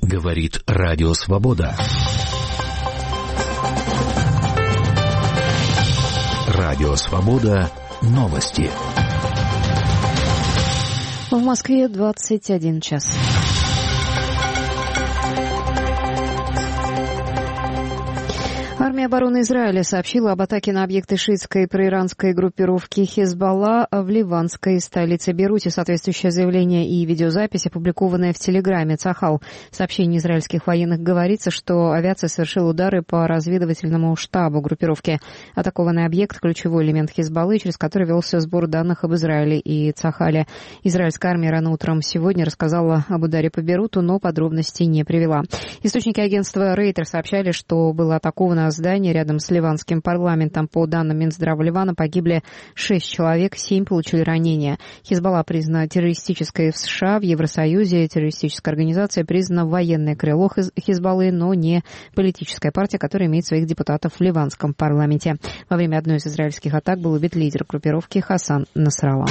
Говорит Радио Свобода. Радио Свобода. Новости. В Москве 21 час. Армия обороны Израиля сообщила об атаке на объекты шиитской проиранской группировки Хезболла в ливанской столице Бейруте. Соответствующее заявление и видеозапись, опубликованная в Телеграме Цахал. В сообщении израильских военных говорится, что авиация совершила удары по разведывательному штабу группировки. Атакованный объект – ключевой элемент Хезболлы, через который велся сбор данных об Израиле и Цахале. Израильская армия рано утром сегодня рассказала об ударе по Бейруту, но подробностей не привела. Источники агентства Рейтер сообщали, что было атаковано здание рядом с ливанским парламентом. По данным Минздрава Ливана, погибли 6 человек, 7 получили ранения. Хезболла признана террористической в США, в Евросоюзе. Террористическая организация признана военное крыло Хезболлы, но не политическая партия, которая имеет своих депутатов в ливанском парламенте. Во время одной из израильских атак был убит лидер группировки Хасан Насралла.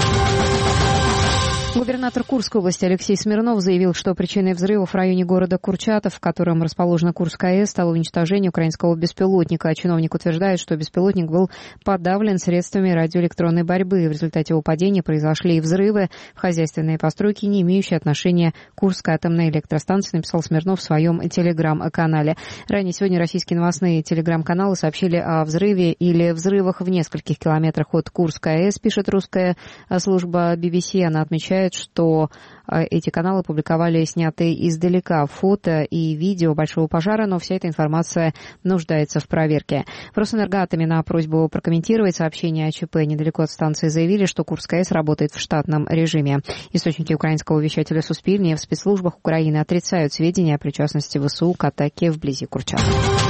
Губернатор Курской области Алексей Смирнов заявил, что причиной взрывов в районе города Курчатов, в котором расположена Курская АЭС, стало уничтожение украинского беспилотника. Чиновник утверждает, что беспилотник был подавлен средствами радиоэлектронной борьбы. В результате его падения произошли и взрывы в хозяйственные постройки, не имеющие отношения к Курской атомной электростанции, написал Смирнов в своем телеграм-канале. Ранее сегодня российские новостные телеграм-каналы сообщили о взрыве или взрывах в нескольких километрах от Курской АЭС, пишет русская служба BBC. Она отмечает, что эти каналы публиковали снятые издалека фото и видео большого пожара, но вся эта информация нуждается в проверке. В Росэнергоатоме на просьбу прокомментировать сообщение о ЧП недалеко от станции заявили, что Курская АЭС работает в штатном режиме. Источники украинского вещателя Суспильни в спецслужбах Украины отрицают сведения о причастности ВСУ к атаке вблизи Курчатов.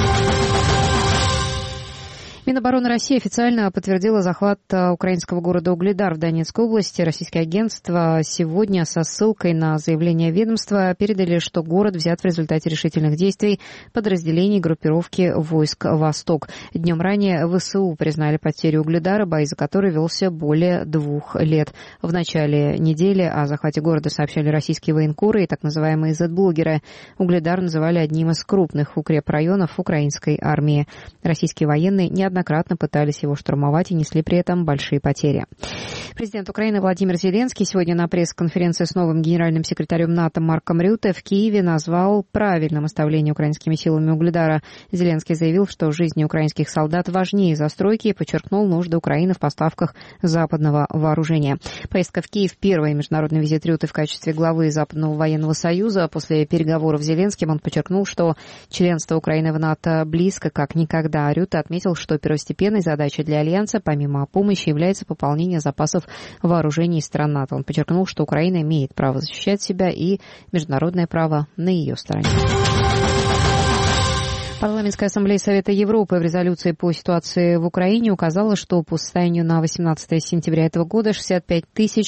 Минобороны России официально подтвердила захват украинского города Угледар в Донецкой области. Российские агентства сегодня со ссылкой на заявление ведомства передали, что город взят в результате решительных действий подразделений группировки войск «Восток». Днем ранее ВСУ признали потерю Угледара, бои за который велся более 2 лет. В начале недели о захвате города сообщали российские военкоры и так называемые Z-блогеры. Угледар называли одним из крупных укрепрайонов украинской армии. Российские военные неоднократно пытались его штурмовать и несли при этом большие потери. Президент Украины Владимир Зеленский сегодня на пресс-конференции с новым генеральным секретарем НАТО Марком Рютте в Киеве назвал правильным оставление украинскими силами Угледара. Зеленский заявил, что жизни украинских солдат важнее застройки и подчеркнул нужды Украины в поставках западного вооружения. Поездка в Киев – первый международный визит Рютте в качестве главы Западного военного союза. После переговоров с Зеленским он подчеркнул, что членство Украины в НАТО близко как никогда. Рютте отметил, что первостепенной задачей для Альянса, помимо помощи, является пополнение запасов вооружений стран НАТО. Он подчеркнул, что Украина имеет право защищать себя и международное право на ее стороне. Парламентская ассамблея Совета Европы в резолюции по ситуации в Украине указала, что по состоянию на 18 сентября этого года 65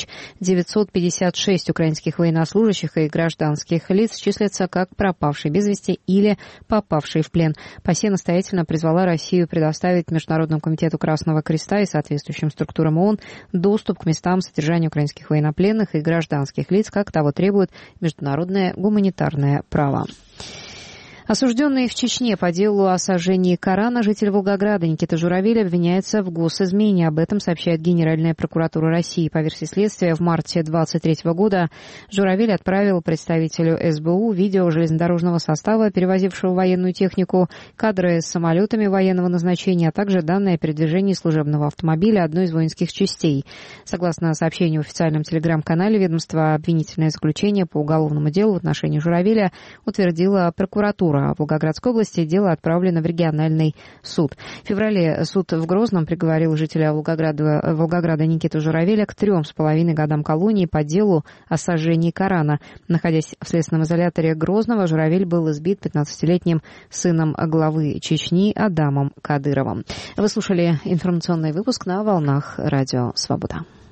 956 украинских военнослужащих и гражданских лиц числятся как пропавшие без вести или попавшие в плен. ПАСЕ настоятельно призвала Россию предоставить Международному комитету Красного Креста и соответствующим структурам ООН доступ к местам содержания украинских военнопленных и гражданских лиц, как того требует международное гуманитарное право. Осужденный в Чечне по делу о сожжении Корана житель Волгограда Никита Журавель обвиняется в госизмене. Об этом сообщает Генеральная прокуратура России. По версии следствия, в марте 2023 года Журавель отправил представителю СБУ видео железнодорожного состава, перевозившего военную технику, кадры с самолетами военного назначения, а также данные о передвижении служебного автомобиля одной из воинских частей. Согласно сообщению в официальном телеграм-канале ведомства, обвинительное заключение по уголовному делу в отношении Журавеля утвердила прокуратура Волгоградской области. Дело отправлено в региональный суд. В феврале суд в Грозном приговорил жителя Волгограда Никиту Журавеля к 3,5 годам колонии по делу о сожжении Корана. Находясь в следственном изоляторе Грозного, Журавель был избит 15-летним сыном главы Чечни Адамом Кадыровым. Вы слушали информационный выпуск на волнах Радио Свобода.